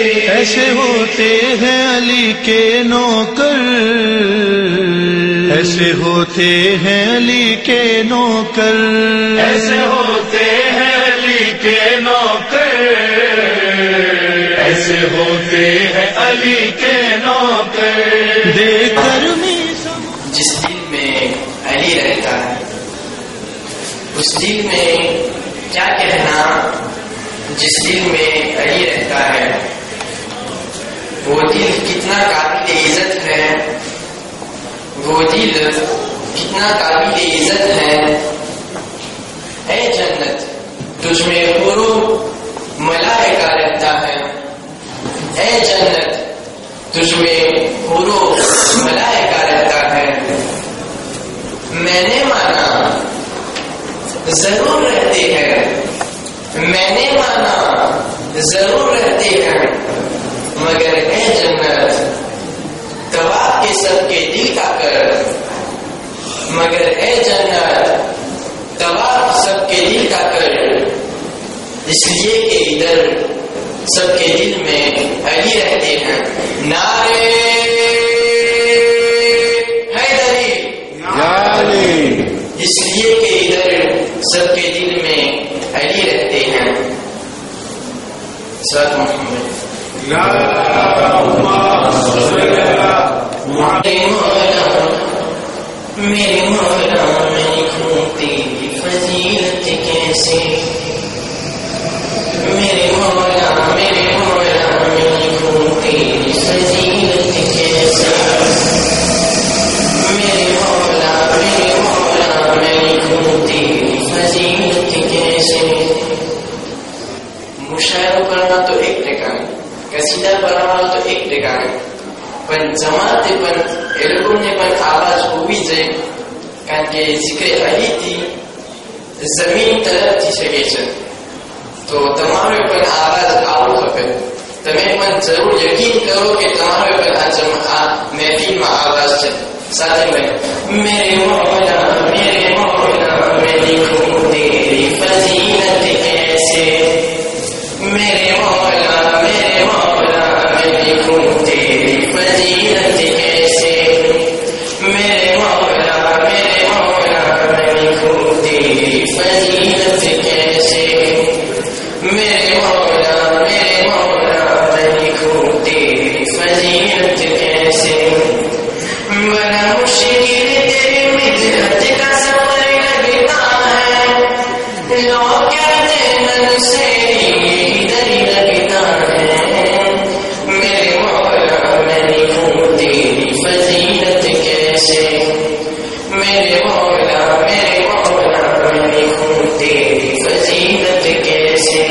ایسے ہوتے ہیں علی کے نوکر، ایسے ہوتے ہیں علی کے نوکر، ایسے ہوتے ہیں علی کے نوکر، ایسے ہوتے ہیں علی کے نوکر. دیکھ کر جس دل میں علی رہتا ہے اس دل میں کیا کہنا، جس دل میں علی رہتا ہے وہ دل کتنا قابل عزت ہے، وہ دل کتنا قابل عزت ہے. اے جنت تجھ میں حور و ملائکہ رہتا ہے، اے جنت تجھ میں حور و ملائکہ رہتا ہے. میں نے مانا ضرور رہتے ہیں، میں نے مانا ضرور رہتے ہیں، مگر اے جنت طواف کے سب کے دل کا کر، مگر اے جنت طواف سب کے دل کا کر. اس لیے کہ ادھر سب کے دل میں علی رہتے ہیں. نعرے حیدری، اس لیے کہ ادھر سب کے دل میں علی رہتے ہیں. ساتھ محمد میرے مولا میں کھوتی فضیلت کیسے، میرے مولا میں کھوتی فضیلت کیسے، میرے مولا میں کھوتی فضیلت کیسے. مشاعرہ پڑھنا تو ایک ٹھکانے، قصیدہ پڑھنا تو ایک ٹھکانے، پن جماعت پن علم نے پن آواز ہوئی جائے کان کے ذکر علی تھی زمین طلب تھی سکے چل تو تمہارے پن آواز آؤ خبر. تمہیں پن ضرور یقین کرو کہ تمہارے پن محفل میں آواز چل. ساتھ میں میرے مولا میں دیکھوں تیری فضیلت کیسے، میرے مولا میں دیکھوں تیری فضیلت کیسے، میرے مولا میں دیکھوں تیری فضیلت کیسے، میرے مولا میں دیکھوں تیری فضیلت کیسے. بڑا مشکل تیری مدحت کا سفر لگتا ہے، لوگ کہتے ہیں سے ادھر ہی لگتا ہے. میرے مولا میں دیکھوں تیری فضیلت کیسے، میرے مولا میں دیکھوں تیری فضیلت کیسے.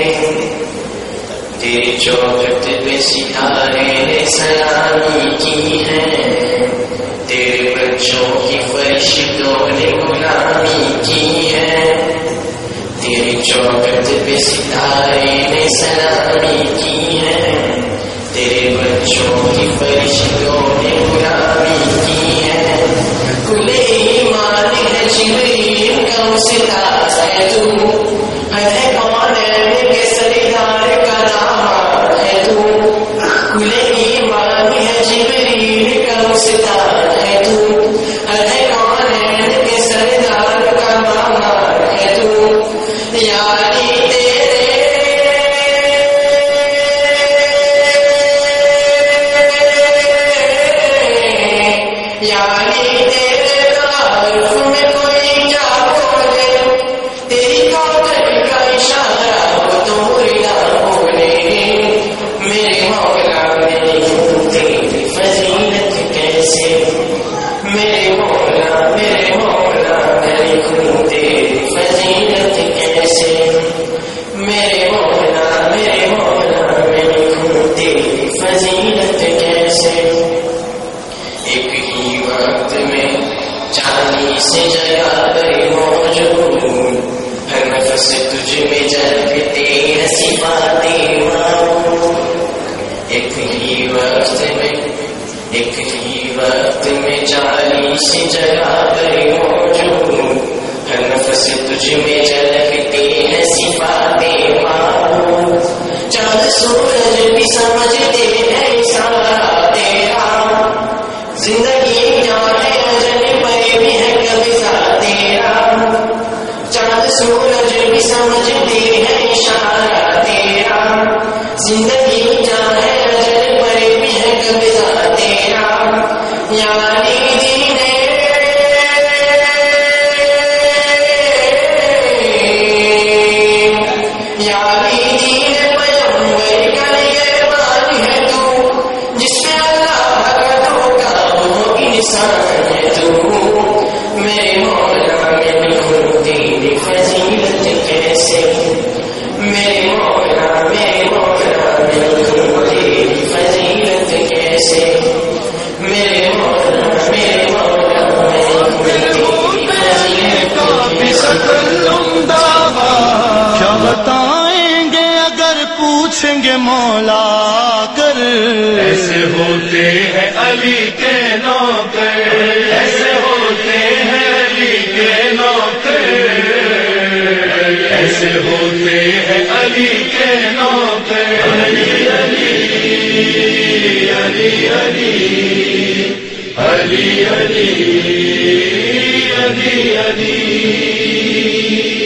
تیری چوکھٹ پہ ستارے نے سلامی کی ہے، تیرے بچوں کی فرشتوں نے غلامی کی ہے. تیری چوکھٹ پہ ستارے نے سلامی کی ہے، تیرے بچوں کی فرشتوں نے غلامی کی ہے. کلے ایمان ہے جبریل کا استاد ہے تو، ہے کون کے سردار کا داماد ہے تو. کلے ایمان ہے جبریل کا استاد ہے تو، ہے کون کے سردار کا داماد ہے تو. یاری تیرے تعارف میں کوئی کیا بولے، تیری قدر کا اشارہ وہ تو نہ بولے. میرے مولا میں دیکھوں تیری فضیلت کیسے، میرے مولا میں دیکھوں تیری فضیلت کیسے، میرے مولا میں دیکھوں تیری فضیلت کیسے. ایک ہی وقت میں چاندی سے جگہ پر موجود، ہر نفس تجھ میں جلتے صفاتیں ماں. ایک ہی وقت میں چاندی سے جگہ پر موجود، ہر نفس تجھ میں جلتے صفاتیں ماں. چاند سو سورج بھی سمجھتے ہیں اشارہ تیرا، زندگی جان ہے اجل پر بھی ہے قبضہ تیرا، چاند سورج بھی سمجھتے ہیں اشارہ تیرا، زندگی جان ہے اجل پر بھی ہے قبضہ تیرا، یعنی بتائیں گے اگر پوچھیں گے مولا کر، ایسے ہوتے ہیں علی کے نوکر، ایسے ہوتے ہیں علی کے نوکر، ایسے ہوتے ہیں علی کے نوکر، علی علی علی علی علی علی علی علی